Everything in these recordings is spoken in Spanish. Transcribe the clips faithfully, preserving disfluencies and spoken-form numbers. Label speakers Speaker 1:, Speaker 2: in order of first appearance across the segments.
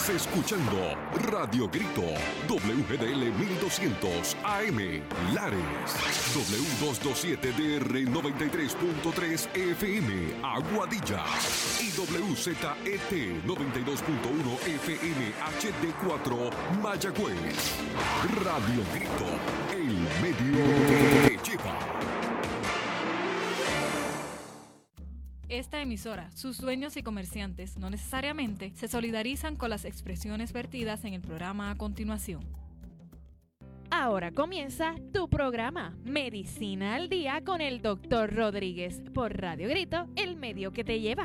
Speaker 1: Estás escuchando Radio Grito, W G D L mil doscientos A M, Lares, W doscientos veintisiete D R noventa y tres punto tres F M, Aguadilla, y W Z E T noventa y dos punto uno F M H D cuatro, Mayagüez. Radio Grito, el medio que lleva.
Speaker 2: Esta emisora, sus dueños y comerciantes no necesariamente se solidarizan con las expresiones vertidas en el programa a continuación.
Speaker 3: Ahora comienza tu programa Medicina al Día con el doctor Rodríguez por Radio Grito, el medio que te lleva.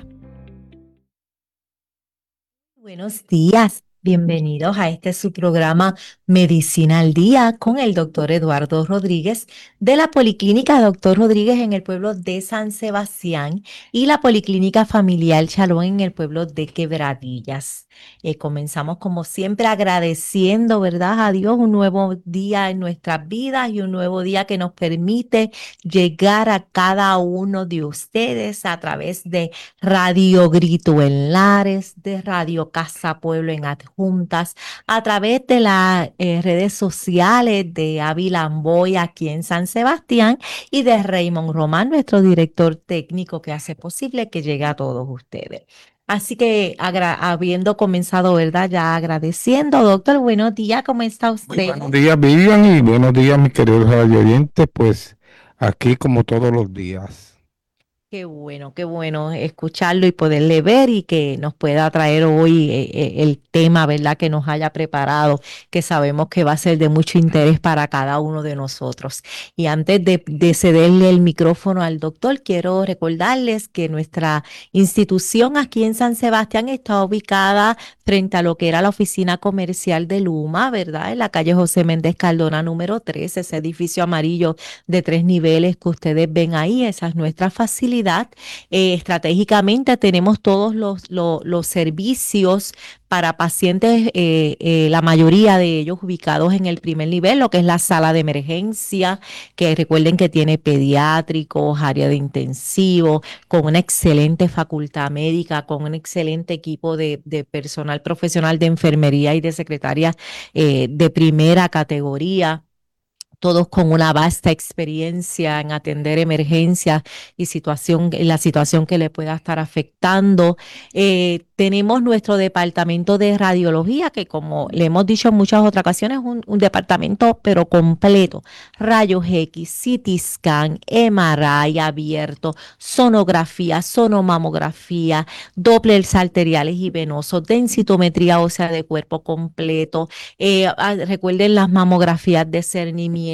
Speaker 4: Buenos días, bienvenidos a este su programa Medicina al Día con el doctor Eduardo Rodríguez de la Policlínica Doctor Rodríguez en el pueblo de San Sebastián y la Policlínica Familiar Chalón en el pueblo de Quebradillas. Eh, comenzamos como siempre agradeciendo, ¿verdad?, a Dios un nuevo día en nuestras vidas y un nuevo día que nos permite llegar a cada uno de ustedes a través de Radio Grito en Lares, de Radio Casa Pueblo en Adjuntas, a través de las eh, redes sociales de Ávila Amboy aquí en San Sebastián y de Raymond Román, nuestro director técnico que hace posible que llegue a todos ustedes. Así que agra- habiendo comenzado, ¿verdad? Ya agradeciendo, doctor, buenos días, ¿cómo está usted?
Speaker 5: Muy buenos días, Vivian, y buenos días, mis queridos radio oyentes, pues aquí como todos los días.
Speaker 4: Qué bueno, qué bueno escucharlo y poderle ver y que nos pueda traer hoy eh, eh, el tema, ¿verdad?, que nos haya preparado, que sabemos que va a ser de mucho interés para cada uno de nosotros. Y antes de, de cederle el micrófono al doctor, quiero recordarles que nuestra institución aquí en San Sebastián está ubicada frente a lo que era la oficina comercial de Luma, ¿verdad?, en la calle José Méndez Cardona número tres, ese edificio amarillo de tres niveles que ustedes ven ahí, esa es nuestra facilidad. Eh, estratégicamente tenemos todos los, los, los servicios para pacientes, eh, eh, la mayoría de ellos ubicados en el primer nivel, lo que es la sala de emergencia, que recuerden que tiene pediátricos, área de intensivo, con una excelente facultad médica, con un excelente equipo de, de personal profesional de enfermería y de secretarias eh, de primera categoría. Todos con una vasta experiencia en atender emergencias y situación, la situación que le pueda estar afectando. Eh, tenemos nuestro departamento de radiología, que como le hemos dicho en muchas otras ocasiones, es un, un departamento pero completo. Rayos X, C T scan, M R I abierto, sonografía, sonomamografía, Dopplers arteriales y venosos, densitometría ósea de cuerpo completo. Eh, recuerden las mamografías de cernimiento.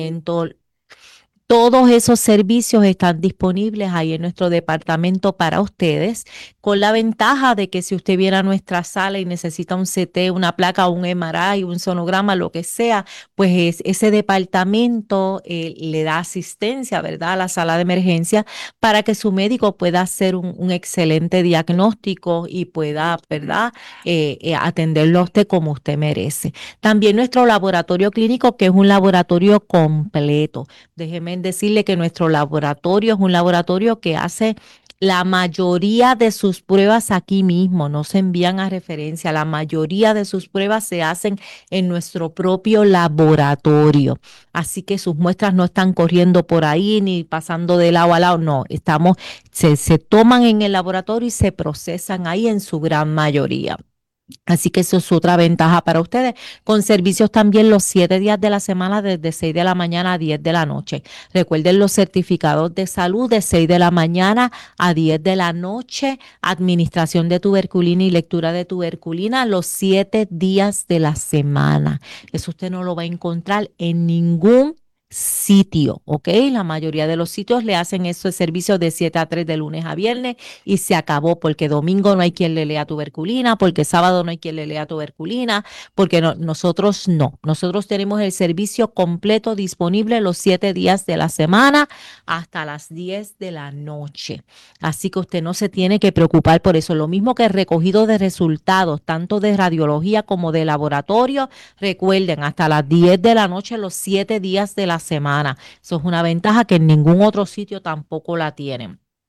Speaker 4: Todos esos servicios están disponibles ahí en nuestro departamento para ustedes, con la ventaja de que si usted viene a nuestra sala y necesita un C T, una placa, un M R I, un sonograma, lo que sea, pues es, ese departamento eh, le da asistencia, ¿verdad?, a la sala de emergencia para que su médico pueda hacer un, un excelente diagnóstico y pueda, ¿verdad?, eh, eh, atenderlo a usted como usted merece. También nuestro laboratorio clínico, que es un laboratorio completo. Déjeme decirle que nuestro laboratorio es un laboratorio que hace la mayoría de sus pruebas aquí mismo, no se envían a referencia, la mayoría de sus pruebas se hacen en nuestro propio laboratorio, así que sus muestras no están corriendo por ahí ni pasando de lado a lado, no, estamos, se, se toman en el laboratorio y se procesan ahí en su gran mayoría. Así que eso es otra ventaja para ustedes, con servicios también los siete días de la semana desde seis de la mañana a diez de la noche. Recuerden los certificados de salud de seis de la mañana a diez de la noche, administración de tuberculina y lectura de tuberculina los siete días de la semana. Eso usted no lo va a encontrar en ningún sitio, ¿ok? La mayoría de los sitios le hacen esos servicios de siete a tres de lunes a viernes y se acabó, porque domingo no hay quien le lea tuberculina, porque sábado no hay quien le lea tuberculina, porque no, nosotros no. Nosotros tenemos el servicio completo disponible los siete días de la semana hasta las diez de la noche. Así que usted no se tiene que preocupar por eso. Lo mismo que el recogido de resultados, tanto de radiología como de laboratorio, recuerden, hasta las diez de la noche los siete días de la semana. Eso es una ventaja que en ningún otro sitio tampoco la tienen.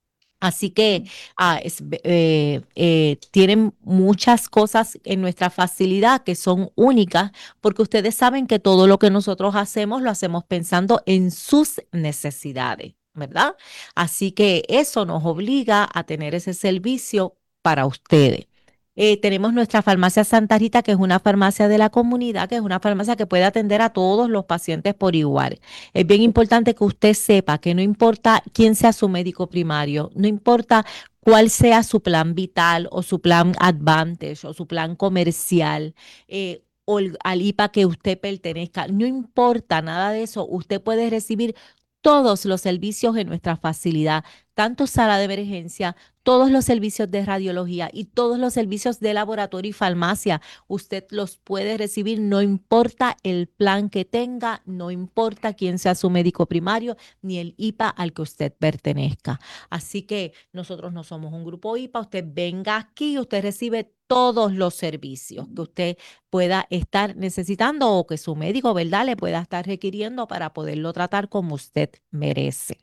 Speaker 4: Así que ah, es- eh, eh, tienen muchas cosas en nuestra facilidad que son únicas, porque ustedes saben que todo lo que nosotros hacemos lo hacemos pensando en sus necesidades, ¿verdad? Así que eso nos obliga a tener ese servicio para ustedes. Eh, tenemos nuestra farmacia Santa Rita, que es una farmacia de la comunidad, que es una farmacia que puede atender a todos los pacientes por igual. Es bien importante que usted sepa que no importa quién sea su médico primario, no importa cuál sea su plan vital o su plan Advantage o su plan comercial, eh, o el- al I P A que usted pertenezca, no importa nada de eso, usted puede recibir todos los servicios en nuestra facilidad, tanto sala de emergencia, todos los servicios de radiología y todos los servicios de laboratorio y farmacia. Usted los puede recibir, no importa el plan que tenga, no importa quién sea su médico primario, ni el I P A al que usted pertenezca. Así que nosotros no somos un grupo I P A, usted venga aquí y usted recibe todos los servicios que usted pueda estar necesitando o que su médico, ¿verdad?, le pueda estar requiriendo para poderlo tratar como usted merece.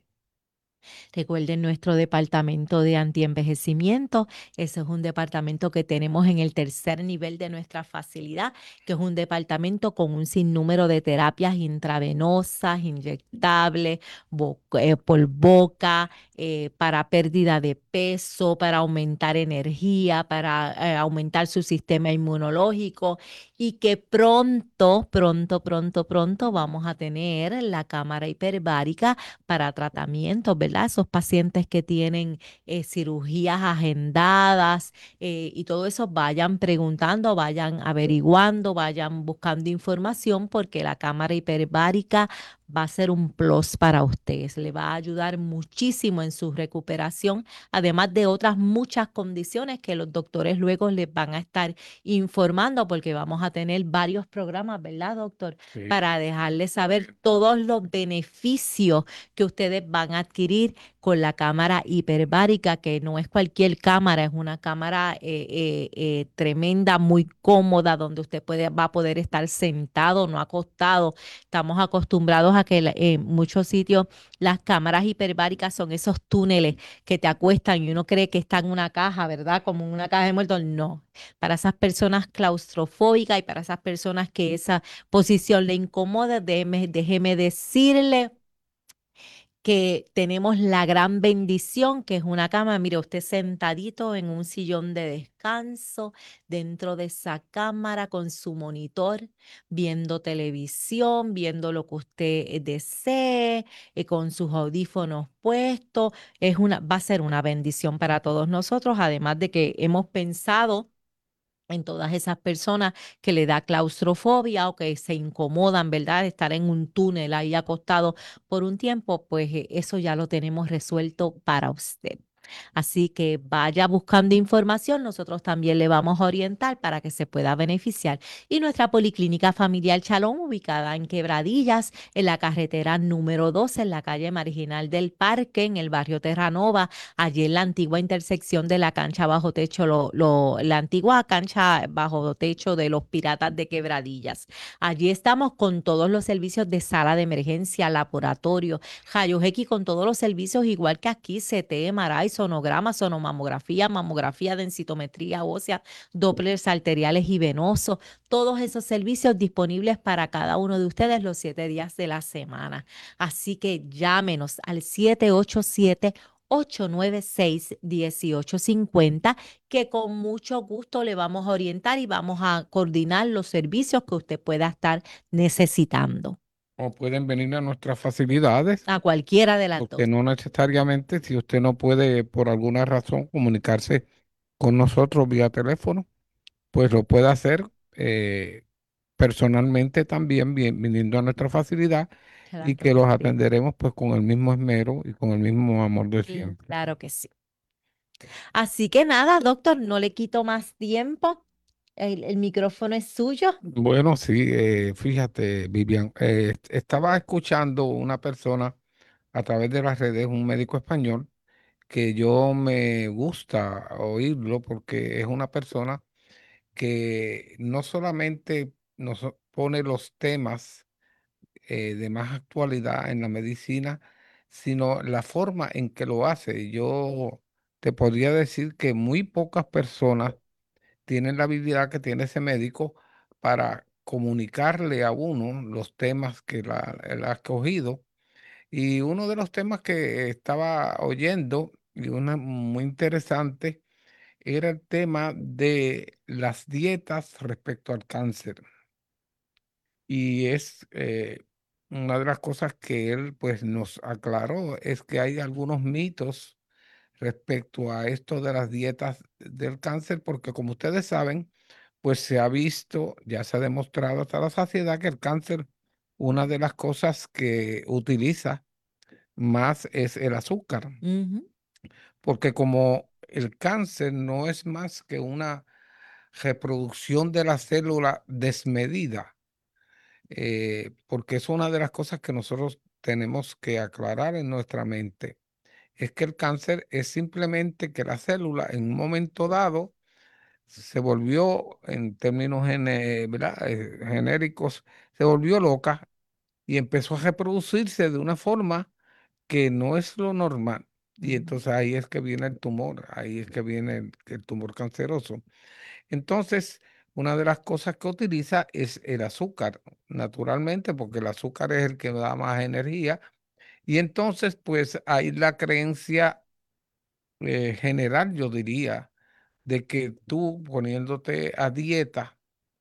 Speaker 4: Recuerden nuestro departamento de antienvejecimiento. Ese es un departamento que tenemos en el tercer nivel de nuestra facilidad, que es un departamento con un sinnúmero de terapias intravenosas, inyectables, bo- eh, por boca, eh, para pérdida de peso, para aumentar energía, para eh, aumentar su sistema inmunológico y que pronto, pronto, pronto, pronto vamos a tener la cámara hiperbárica para tratamientos, ¿verdad? Esos pacientes que tienen eh, cirugías agendadas eh, y todo eso, vayan preguntando, vayan averiguando, vayan buscando información porque la cámara hiperbárica va a ser un plus para ustedes, le va a ayudar muchísimo en su recuperación, además de otras muchas condiciones que los doctores luego les van a estar informando porque vamos a tener varios programas, ¿verdad, doctor?
Speaker 5: Sí.
Speaker 4: Para dejarles saber todos los beneficios que ustedes van a adquirir con la cámara hiperbárica, que no es cualquier cámara, es una cámara eh, eh, eh, tremenda, muy cómoda, donde usted puede, va a poder estar sentado, no acostado. Estamos acostumbrados a que la- en muchos sitios las cámaras hiperbáricas son esos túneles que te acuestan y uno cree que está en una caja, ¿verdad? Como en una caja de muertos. No, para esas personas claustrofóbicas y para esas personas que esa posición le incomoda, déjeme, déjeme decirle que tenemos la gran bendición que es una cama. Mire, usted sentadito en un sillón de descanso dentro de esa cámara con su monitor, viendo televisión, viendo lo que usted eh, desee, eh, con sus audífonos puestos. Es una, va a ser una bendición para todos nosotros, además de que hemos pensado en todas esas personas que le da claustrofobia o que se incomodan, ¿verdad? De estar en un túnel ahí acostado por un tiempo, pues eh, eso ya lo tenemos resuelto para usted. Así que vaya buscando información, nosotros también le vamos a orientar para que se pueda beneficiar. Y nuestra Policlínica Familiar Chalón, ubicada en Quebradillas, en la carretera número doce, en la calle Marginal del Parque, en el barrio Terranova, allí en la antigua intersección de la cancha bajo techo, lo, lo- la antigua cancha bajo techo de los Piratas de Quebradillas. Allí estamos con todos los servicios de sala de emergencia, laboratorio, rayos X, con todos los servicios, igual que aquí, C T, M R I, sonograma, sonomamografía, mamografía, densitometría ósea, dopplers arteriales y venosos, todos esos servicios disponibles para cada uno de ustedes los siete días de la semana. Así que llámenos al siete ocho siete, ocho nueve seis, uno ocho cinco cero, que con mucho gusto le vamos a orientar y vamos a coordinar los servicios que usted pueda estar necesitando.
Speaker 5: O pueden venir a nuestras facilidades,
Speaker 4: A cualquiera de las dos.
Speaker 5: porque no necesariamente, si usted no puede por alguna razón comunicarse con nosotros vía teléfono, pues lo puede hacer eh, personalmente también, bien- viniendo a nuestra facilidad y
Speaker 4: Claro
Speaker 5: que los
Speaker 4: que sí.
Speaker 5: atenderemos pues con el mismo esmero y con el mismo amor de
Speaker 4: Mm,
Speaker 5: siempre.
Speaker 4: Claro que sí. Así que nada, doctor, no le quito más tiempo. El, el micrófono es suyo.
Speaker 5: Bueno, sí, eh, fíjate, Vivian, eh, est- estaba escuchando una persona a través de las redes, un médico español, que yo me gusta oírlo porque es una persona que no solamente nos pone los temas eh, de más actualidad en la medicina, sino la forma en que lo hace. Yo te podría decir que muy pocas personas tienen la habilidad que tiene ese médico para comunicarle a uno los temas que la, él ha escogido. Y uno de los temas que estaba oyendo, y una muy interesante, era el tema de las dietas respecto al cáncer. Y es eh, una de las cosas que él pues nos aclaró, es que hay algunos mitos respecto a esto de las dietas del cáncer, porque como ustedes saben, pues se ha visto, ya se ha demostrado hasta la saciedad que el cáncer, una de las cosas que utiliza más es el azúcar,
Speaker 4: Ujú,
Speaker 5: porque como el cáncer no es más que una reproducción de la célula desmedida, eh, porque es una de las cosas que nosotros tenemos que aclarar en nuestra mente, es que el cáncer es simplemente que la célula en un momento dado se volvió, en términos gene- ¿verdad? Eh, genéricos, se volvió loca y empezó a reproducirse de una forma que no es lo normal. Y
Speaker 4: ujú,
Speaker 5: entonces ahí es que viene el tumor, ahí es que viene el, el tumor canceroso. Entonces, una de las cosas que utiliza es el azúcar, naturalmente, porque el azúcar es el que da más energía. Y entonces, pues hay la creencia eh, general, yo diría, de que tú poniéndote a dieta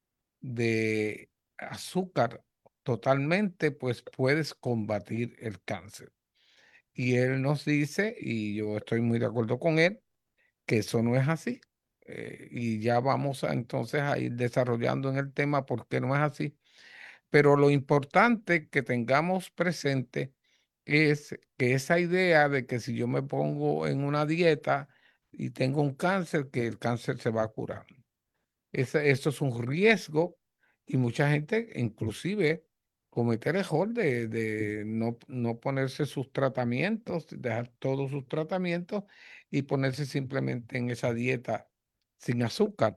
Speaker 5: de azúcar totalmente, pues puedes combatir el cáncer. Y él nos dice, y yo estoy muy de acuerdo con él, que eso no es así. Eh, y ya vamos a, entonces a ir desarrollando en el tema por qué no es así. Pero lo importante que tengamos presente es que esa idea de que si yo me pongo en una dieta y tengo un cáncer, que el cáncer se va a curar. Ese- eso es un riesgo y mucha gente inclusive comete el error de, de no, no ponerse sus tratamientos, dejar todos sus tratamientos y ponerse simplemente en esa dieta sin azúcar.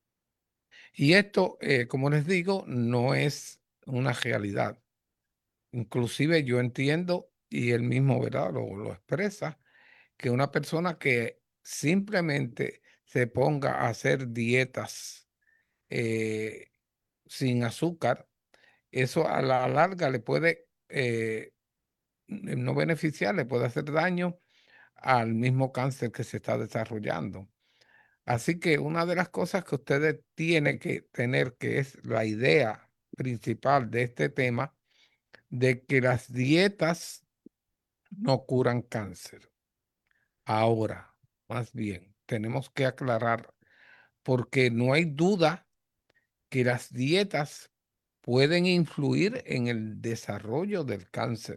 Speaker 5: Y esto, eh, como les digo, no es una realidad. Inclusive yo entiendo, y él mismo, ¿verdad? Lo, lo expresa, que una persona que simplemente se ponga a hacer dietas eh, sin azúcar, eso a la larga le puede eh, no beneficiar, le puede hacer daño al mismo cáncer que se está desarrollando. Así que una de las cosas que ustedes tienen que tener, que es la idea principal de este tema, de que las dietas no curan cáncer. Ahora, más bien, tenemos que aclarar, porque no hay duda que las dietas pueden influir en el desarrollo del cáncer.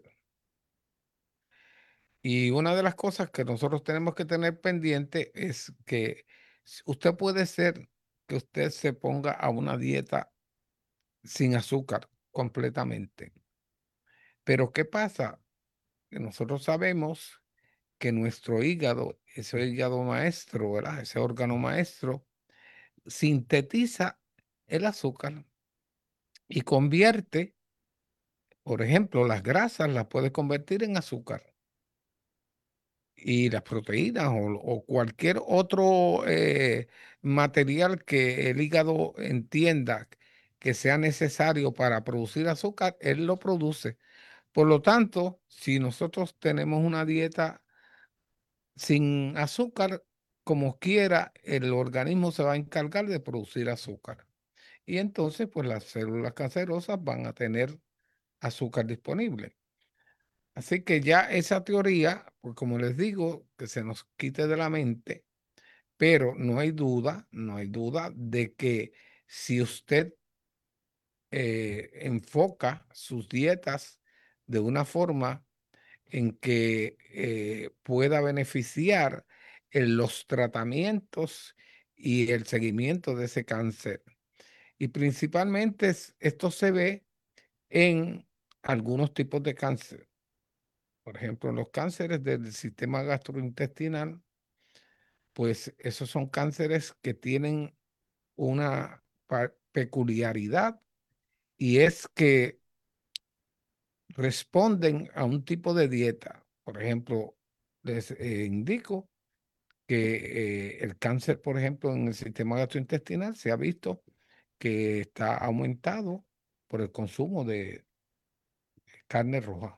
Speaker 5: Y una de las cosas que nosotros tenemos que tener pendiente es que s- usted puede ser que usted se ponga a una dieta sin azúcar completamente. Pero ¿qué pasa? Que nosotros sabemos que nuestro hígado, ese hígado maestro, ¿verdad? Ese órgano maestro, sintetiza el azúcar y convierte, por ejemplo, las grasas las puede convertir en azúcar. Y las proteínas o, o cualquier otro eh, material que el hígado entienda que sea necesario para producir azúcar, él lo produce. Por lo tanto, si nosotros tenemos una dieta sin azúcar, como quiera, el organismo se va a encargar de producir azúcar. Y entonces, pues las células cancerosas van a tener azúcar disponible. Así que ya esa teoría, pues como les digo, que se nos quite de la mente, pero no hay duda, no hay duda de que si usted eh, enfoca sus dietas de una forma en que eh, pueda beneficiar en los tratamientos y el seguimiento de ese cáncer. Y principalmente es- esto se ve en algunos tipos de cáncer. Por ejemplo, los cánceres del sistema gastrointestinal, pues esos son cánceres que tienen una pa- peculiaridad y es que responden a un tipo de dieta. Por ejemplo, les eh, indico que eh, el cáncer, por ejemplo, en el sistema gastrointestinal se ha visto que está aumentado por el consumo de carne roja.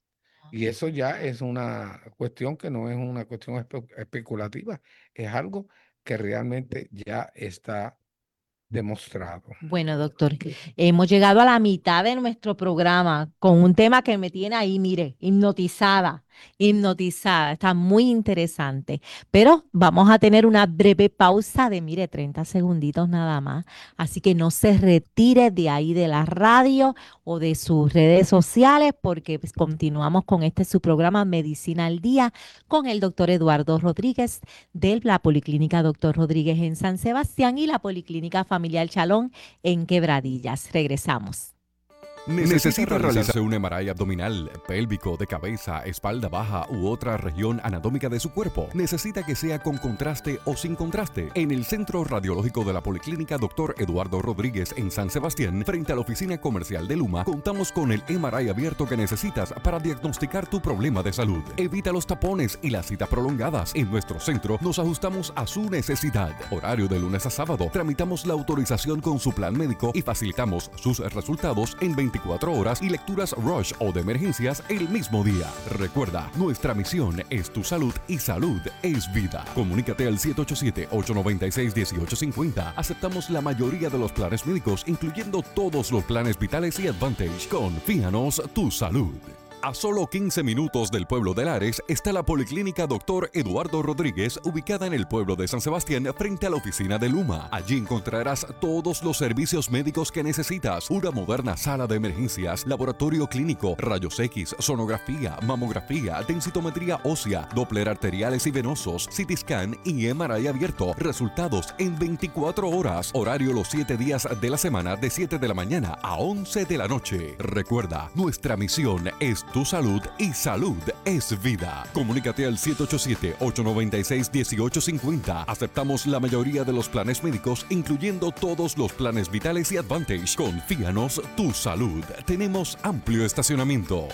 Speaker 5: Y eso ya es una cuestión que no es una cuestión espe- especulativa, es algo que realmente ya está demostrado.
Speaker 4: Bueno, doctor, hemos llegado a la mitad de nuestro programa con un tema que me tiene ahí, mire, hipnotizada, hipnotizada. Está muy interesante. Pero vamos a tener una breve pausa de, mire, treinta segunditos nada más. Así que no se retire de ahí de la radio o de sus redes sociales porque pues, continuamos con este su programa Medicina al Día con el doctor Eduardo Rodríguez de la Policlínica Doctor Rodríguez en San Sebastián y la Policlínica Familiar Chalón en Quebradillas. Regresamos.
Speaker 1: ¿Necesita realizarse un M R I abdominal, pélvico, de cabeza, espalda baja u otra región anatómica de su cuerpo? ¿Necesita que sea con contraste o sin contraste? En el Centro Radiológico de la Policlínica doctor Eduardo Rodríguez en San Sebastián, frente a la oficina comercial de Luma, contamos con el M R I abierto que necesitas para diagnosticar tu problema de salud. Evita los tapones y las citas prolongadas. En nuestro centro nos ajustamos a su necesidad. Horario de lunes a sábado. Tramitamos la autorización con su plan médico y facilitamos sus resultados en veinticuatro horas y lecturas rush o de emergencias el mismo día. Recuerda, nuestra misión es tu salud y salud es vida. Comunícate al siete ocho siete, ocho nueve seis, uno ocho cinco cero. Aceptamos la mayoría de los planes médicos, incluyendo todos los planes vitales y Advantage. Confíanos tu salud. A solo quince minutos del pueblo de Lares está la Policlínica doctor Eduardo Rodríguez, ubicada en el pueblo de San Sebastián, frente a la oficina de Luma. Allí encontrarás todos los servicios médicos que necesitas: una moderna sala de emergencias, laboratorio clínico, rayos X, sonografía, mamografía, densitometría ósea, Doppler arteriales y venosos, C T scan y M R I abierto. Resultados en veinticuatro horas. Horario los siete días de la semana de siete de la mañana a once de la noche. Recuerda, nuestra misión es tu salud y salud es vida. Comunícate al siete ocho siete, ocho nueve seis, uno ocho cinco cero. Aceptamos la mayoría de los planes médicos, incluyendo todos los planes vitales y Advantage. Confíanos tu salud. Tenemos amplio estacionamiento.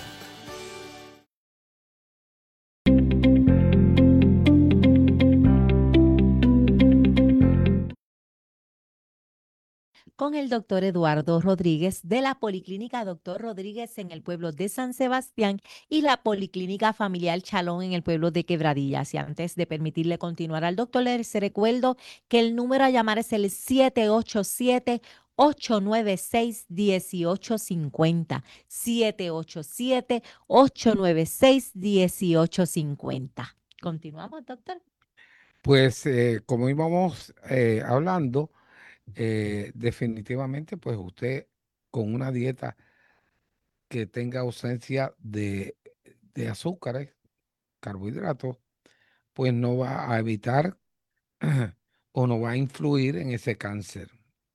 Speaker 4: Con el doctor Eduardo Rodríguez de la Policlínica Doctor Rodríguez en el pueblo de San Sebastián y la Policlínica Familiar Chalón en el pueblo de Quebradillas. Y antes de permitirle continuar al doctor, les recuerdo que el número a llamar es el siete ocho siete, ocho nueve seis, uno ocho cinco cero. siete ocho siete, ocho nueve seis, uno ocho cinco cero. Continuamos, doctor.
Speaker 5: Pues eh, como íbamos eh, hablando, eh, definitivamente, pues usted con una dieta que tenga ausencia de, de azúcares, carbohidratos, pues no va a evitar o no va a influir en ese cáncer.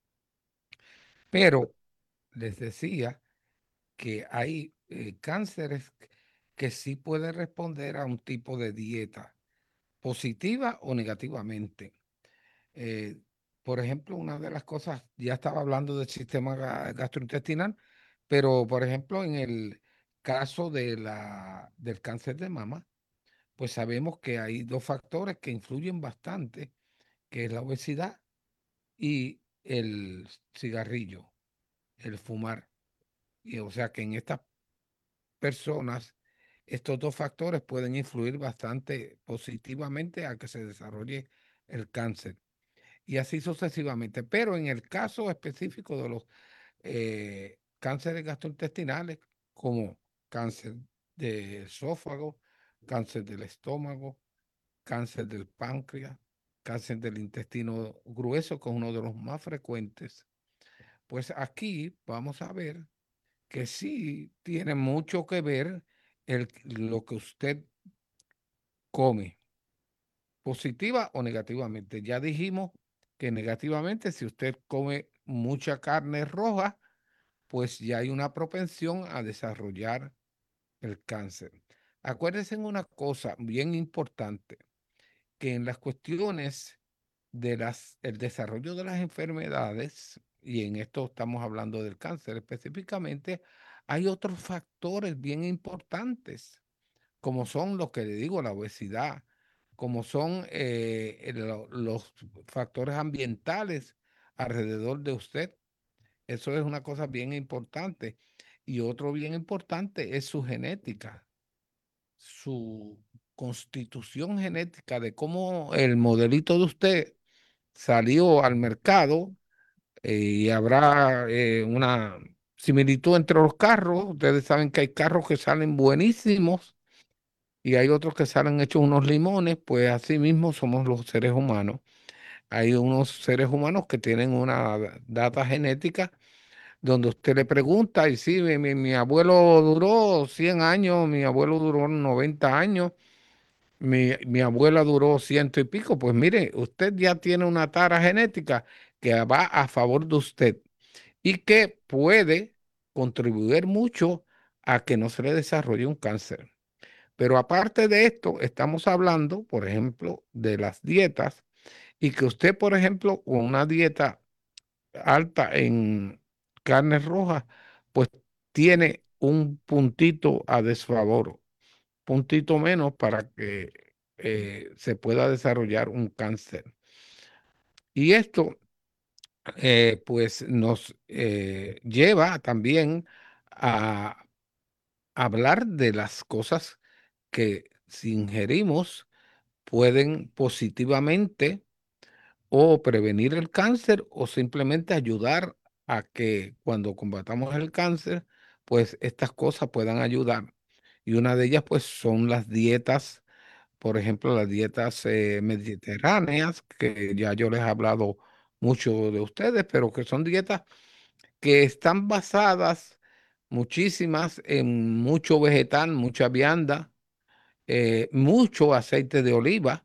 Speaker 5: Pero les decía que hay eh, cánceres que sí pueden responder a un tipo de dieta, positiva o negativamente. Eh, por ejemplo, una de las cosas, ya estaba hablando del sistema ga- gastrointestinal, pero por ejemplo, en el caso de la, del cáncer de mama, pues sabemos que hay dos factores que influyen bastante, que es la obesidad y el cigarrillo, el fumar. Y o sea que en estas personas, estos dos factores pueden influir bastante positivamente a que se desarrolle el cáncer y así sucesivamente. Pero en el caso específico de los eh, cánceres gastrointestinales, como cáncer de esófago, cáncer del estómago, cáncer del páncreas, cáncer del intestino grueso, que es uno de los más frecuentes, pues aquí vamos a ver que sí tiene mucho que ver el, lo que usted come, positiva o negativamente. Ya dijimos que negativamente, si usted come mucha carne roja, pues ya hay una propensión a desarrollar el cáncer. Acuérdense en una cosa bien importante, que en las cuestiones de las, el desarrollo de las enfermedades, y en esto estamos hablando del cáncer específicamente, hay otros factores bien importantes, como son los que le digo, la obesidad, como son eh, lo- los factores ambientales alrededor de usted. Eso es una cosa bien importante. Y otro bien importante es su genética, su constitución genética de cómo el modelito de usted salió al mercado eh, y habrá eh, una similitud entre los carros. Ustedes saben que hay carros que salen buenísimos y hay otros que salen hechos unos limones, pues así mismo somos los seres humanos. Hay unos seres humanos que tienen una data genética donde usted le pregunta, y sí, mi, mi- mi abuelo duró cien años, mi abuelo duró noventa años, mi, mi abuela duró ciento y pico, pues mire, usted ya tiene una tara genética que va a favor de usted y que puede contribuir mucho a que no se le desarrolle un cáncer. Pero aparte de esto, estamos hablando, por ejemplo, de las dietas y que usted, por ejemplo, con una dieta alta en carnes rojas, pues tiene un puntito a desfavor, puntito menos para que eh, se pueda desarrollar un cáncer. Y esto, eh, pues, nos eh, lleva también a hablar de las cosas que si ingerimos pueden positivamente o prevenir el cáncer o simplemente ayudar a que cuando combatamos el cáncer, pues estas cosas puedan ayudar. Y una de ellas, pues, son las dietas, por ejemplo, las dietas eh, mediterráneas, que ya yo les he hablado mucho de ustedes, pero que son dietas que están basadas muchísimas en mucho vegetal, mucha vianda, eh, mucho aceite de oliva.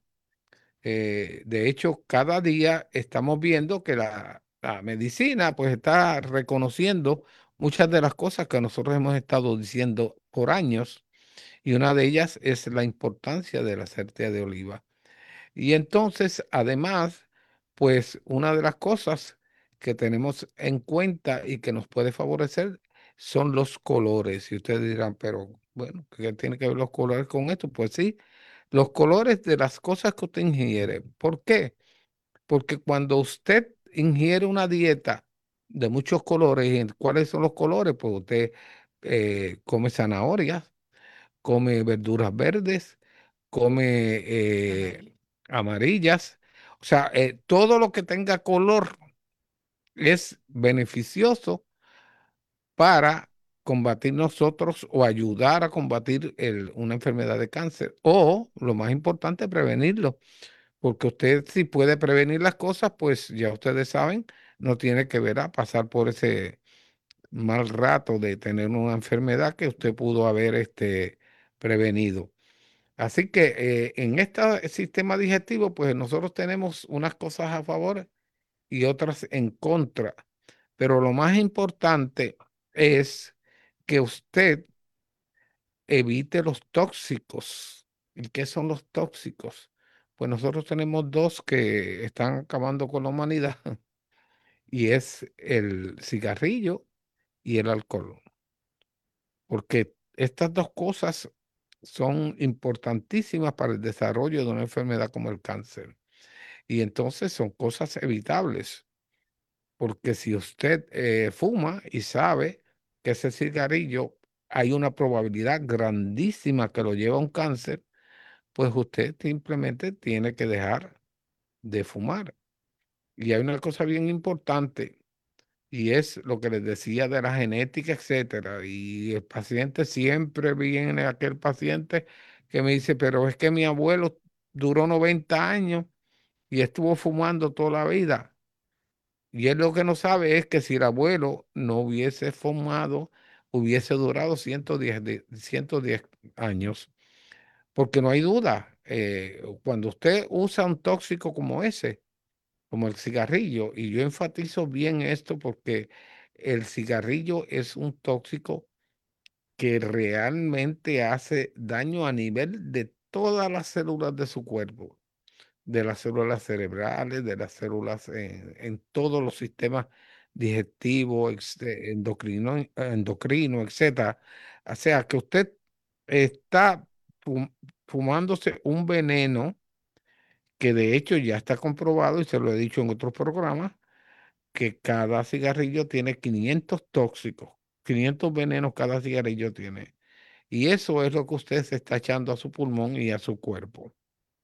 Speaker 5: Eh, de hecho, cada día estamos viendo que la, la medicina pues está reconociendo muchas de las cosas que nosotros hemos estado diciendo por años y una de ellas es la importancia del aceite de oliva. Y entonces, además, pues una de las cosas que tenemos en cuenta y que nos puede favorecer son los colores. Y ustedes dirán, pero bueno, ¿qué tiene que ver los colores con esto? Pues sí, los colores de las cosas que usted ingiere. ¿Por qué? Porque cuando usted ingiere una dieta de muchos colores, ¿y cuáles son los colores? Pues usted eh, come zanahorias, come verduras verdes, come eh, amarillas. O sea, eh, todo lo que tenga color es beneficioso para combatir nosotros o ayudar a combatir el- una enfermedad de cáncer. O, lo más importante, prevenirlo. Porque usted si puede prevenir las cosas, pues ya ustedes saben, no tiene que ver a pasar por ese mal rato de tener una enfermedad que usted pudo haber este, prevenido. Así que eh, en este sistema digestivo, pues nosotros tenemos unas cosas a favor y otras en contra. Pero lo más importante es que usted evite los tóxicos. ¿Y qué son los tóxicos? Pues nosotros tenemos dos que están acabando con la humanidad y es el cigarrillo y el alcohol. Porque estas dos cosas son importantísimas para el desarrollo de una enfermedad como el cáncer. Y entonces son cosas evitables, porque si usted eh, fuma y sabe que ese cigarrillo hay una probabilidad grandísima que lo lleva a un cáncer, pues usted simplemente tiene que dejar de fumar. Y hay una cosa bien importante y es lo que les decía de la genética, etcétera. Y el paciente siempre viene aquel paciente que me dice, pero es que mi abuelo duró noventa años y estuvo fumando toda la vida. Y él lo que no sabe es que si el abuelo no hubiese fumado, hubiese durado ciento diez, de- ciento diez años. Porque no hay duda, eh, cuando usted usa un tóxico como ese, como el cigarrillo, y yo enfatizo bien esto porque el cigarrillo es un tóxico que realmente hace daño a nivel de todas las células de su cuerpo, de las células cerebrales, de las células en, en todos los sistemas digestivos, ex- eh, endocrino, endocrino, etcétera. O sea, que usted está fum- fumándose un veneno que de hecho ya está comprobado, y se lo he dicho en otros programas, que cada cigarrillo tiene quinientos tóxicos, quinientos venenos cada cigarrillo tiene. Y eso es lo que usted se está echando a su pulmón y a su cuerpo.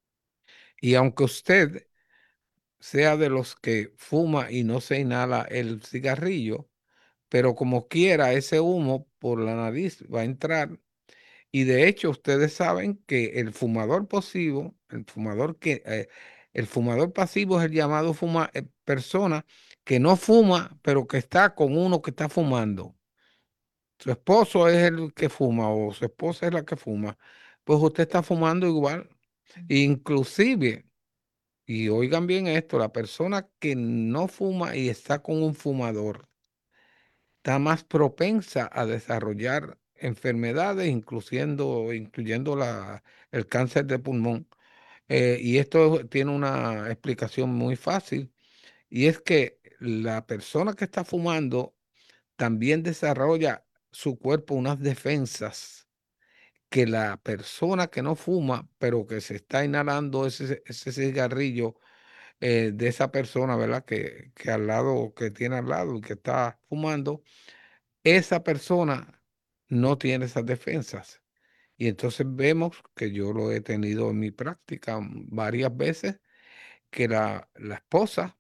Speaker 5: Y aunque usted sea de los que fuma y no se inhala el cigarrillo, pero como quiera, ese humo por la nariz va a entrar. Y de hecho, ustedes saben que el fumador pasivo, el fumador que, eh, el fumador pasivo es el llamado fuma, eh, persona que no fuma, pero que está con uno que está fumando. Su esposo es el que fuma o su esposa es la que fuma. Pues usted está fumando igual. Inclusive, y oigan bien esto, la persona que no fuma y está con un fumador está más propensa a desarrollar enfermedades, incluyendo, incluyendo la, el cáncer de pulmón. Eh, y esto tiene una explicación muy fácil, y es que la persona que está fumando también desarrolla su cuerpo unas defensas que la persona que no fuma, pero que se está inhalando ese, ese cigarrillo eh, de esa persona, ¿verdad? Que, que al lado, que tiene al lado y que está fumando, esa persona no tiene esas defensas. Y entonces vemos que yo lo he tenido en mi práctica varias veces, que la, la esposa,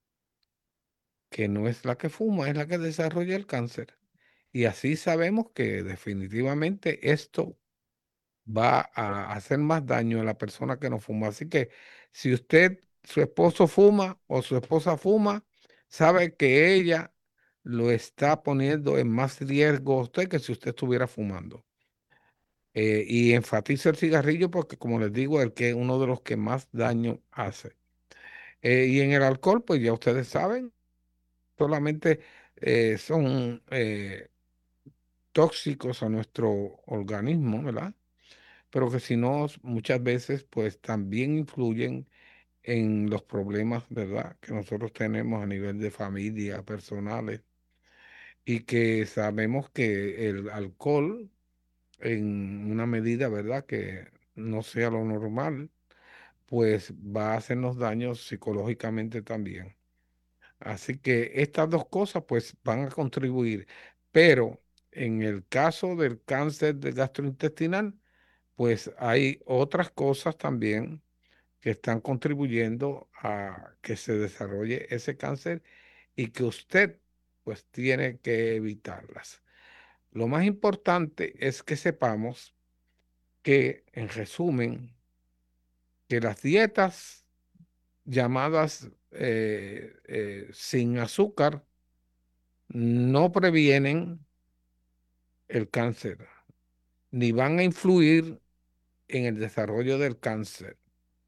Speaker 5: que no es la que fuma, es la que desarrolla el cáncer. Y así sabemos que definitivamente esto va a hacer más daño a la persona que no fuma. Así que si usted, su esposo fuma o su esposa fuma, sabe que ella lo está poniendo en más riesgo a usted que si usted estuviera fumando. Eh, y enfatizo el cigarrillo porque, como les digo, el que es uno de los que más daño hace. Eh, y en el alcohol, pues ya ustedes saben, solamente eh, son eh, tóxicos a nuestro organismo, ¿verdad? Pero que si no, muchas veces, pues también influyen en los problemas, ¿verdad? Que nosotros tenemos a nivel de familia, personales, y que sabemos que el alcohol, en una medida, ¿verdad? Que no sea lo normal, pues va a hacernos daños psicológicamente también. Así que estas dos cosas pues van a contribuir, pero en el caso del cáncer de gastrointestinal, pues hay otras cosas también que están contribuyendo a que se desarrolle ese cáncer y que usted pues tiene que evitarlas. Lo más importante es que sepamos que, en resumen, que las dietas llamadas eh, eh, sin azúcar no previenen el cáncer, ni van a influir en el desarrollo del cáncer.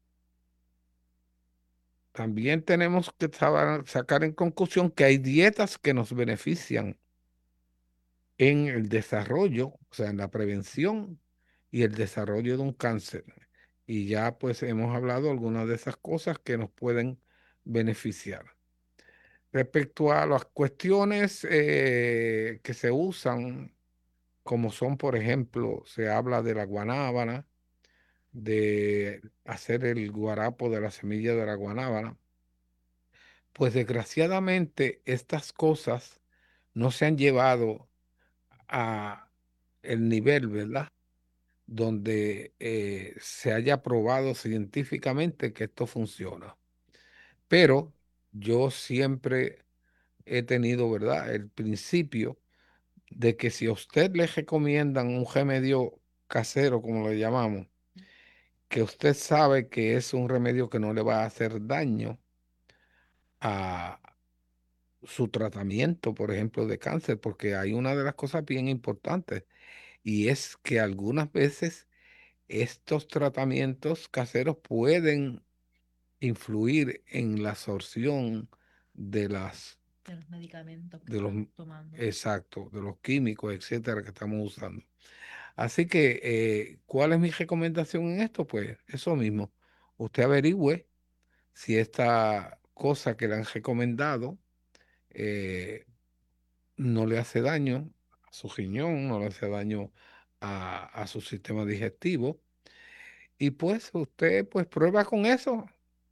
Speaker 5: También tenemos que saber- sacar en conclusión que hay dietas que nos benefician en el desarrollo, o sea, en la prevención y el desarrollo de un cáncer. Y ya pues hemos hablado algunas de esas cosas que nos pueden beneficiar. Respecto a las cuestiones eh, que se usan, como son, por ejemplo, se habla de la guanábana, de hacer el guarapo de la semilla de la guanábana, pues desgraciadamente estas cosas no se han llevado a el nivel, ¿verdad? Donde eh, se haya probado científicamente que esto funciona. Pero yo siempre he tenido, ¿verdad? El principio de que si a usted le recomiendan un remedio casero, como le llamamos, que usted sabe que es un remedio que no le va a hacer daño a su tratamiento, por ejemplo, de cáncer, porque hay una de las cosas bien importantes, y es que algunas veces estos tratamientos caseros pueden influir en la absorción de las
Speaker 4: De los medicamentos que
Speaker 5: de los
Speaker 4: están tomando.
Speaker 5: exacto, de los químicos, etcétera, que estamos usando. Así que, eh, ¿cuál es mi recomendación en esto? Pues eso mismo. Usted averigüe si esta cosa que le han recomendado eh, no le hace daño a su riñón, no le hace daño a, a su sistema digestivo. Y pues usted pues prueba con eso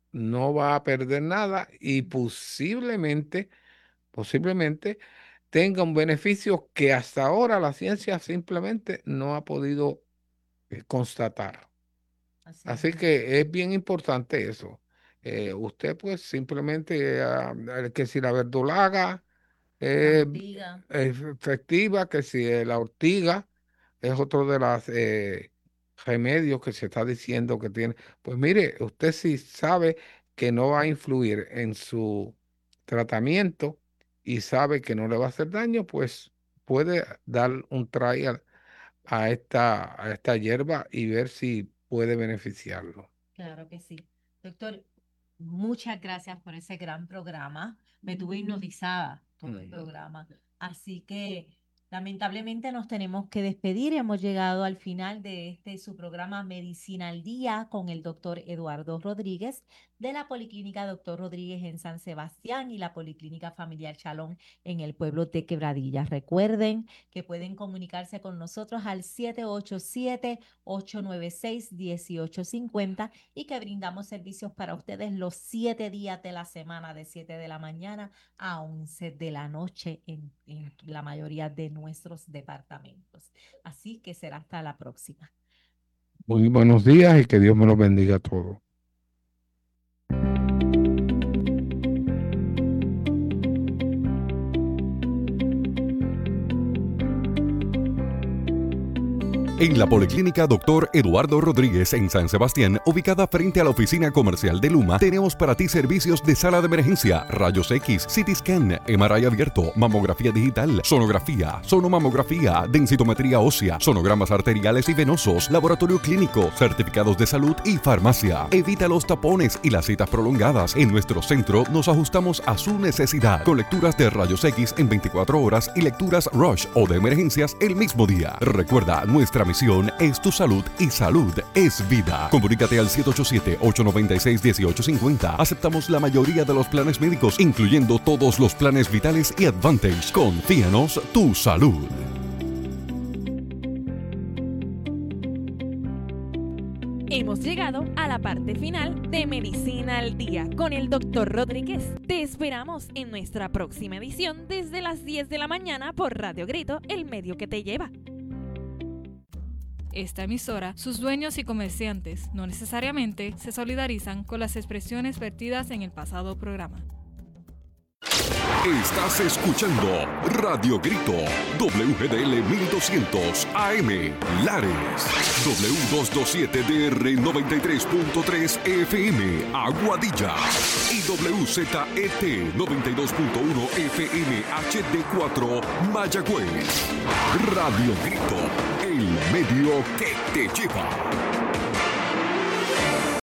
Speaker 5: no va a perder nada y posiblemente, posiblemente tenga un beneficio que hasta ahora la ciencia simplemente no ha podido eh, constatar.
Speaker 4: Así
Speaker 5: Así
Speaker 4: es.
Speaker 5: que es bien importante eso. Eh, usted pues simplemente, ah, eh, que si la verdolaga
Speaker 4: La
Speaker 5: eh,
Speaker 4: ortiga.
Speaker 5: es efectiva, que si eh, la ortiga es otro de los remedios que se está diciendo que tiene. Pues mire, usted si sabe que no va a influir en su tratamiento y sabe que no le va a hacer daño, pues puede dar un trial a esta, a esta hierba y ver si puede beneficiarlo.
Speaker 4: Claro que sí. Doctor, muchas gracias por ese gran programa. Me tuve hipnotizada todo el
Speaker 5: Mm.
Speaker 4: programa. Así que lamentablemente nos tenemos que despedir. Hemos llegado al final de este su programa Medicina al Día con el doctor Eduardo Rodríguez de la Policlínica Doctor Rodríguez en San Sebastián y la Policlínica Familiar Chalón en el pueblo de Quebradillas. Recuerden que pueden comunicarse con nosotros al siete ocho siete, ocho nueve seis, uno ocho cinco cero y que brindamos servicios para ustedes los siete días de la semana, de siete de la mañana a once de la noche en, en la mayoría de nuestros departamentos. Así que será hasta la próxima.
Speaker 5: Muy buenos días y que Dios me los bendiga a todos.
Speaker 1: En la Policlínica Doctor Eduardo Rodríguez en San Sebastián, ubicada frente a la oficina comercial de Luma, tenemos para ti servicios de sala de emergencia, rayos X, C T scan, M R I abierto, mamografía digital, sonografía, sonomamografía, densitometría ósea, sonogramas arteriales y venosos, laboratorio clínico, certificados de salud y farmacia. Evita los tapones y las citas prolongadas. En nuestro centro nos ajustamos a su necesidad, con lecturas de rayos X en veinticuatro horas y lecturas Rush o de emergencias el mismo día. Recuerda, nuestra misión es tu salud y salud es vida. Comunícate al siete ocho siete, ocho nueve seis, uno ocho cinco cero. Aceptamos la mayoría de los planes médicos, incluyendo todos los planes vitales y Advantage. Confíanos tu salud.
Speaker 3: Hemos llegado a la parte final de Medicina al Día con el doctor Rodríguez. Te esperamos en nuestra próxima edición desde las diez de la mañana por Radio Grito, el medio que te lleva.
Speaker 2: Esta emisora, sus dueños y comerciantes no necesariamente se solidarizan con las expresiones vertidas en el pasado programa.
Speaker 1: Estás escuchando Radio Grito, W G D L mil doscientos A M, Lares, W doscientos veintisiete D R noventa y tres punto tres F M, Aguadilla, y W Z E T noventa y dos punto uno F M H D cuatro, Mayagüez. Radio Grito, el medio que te lleva.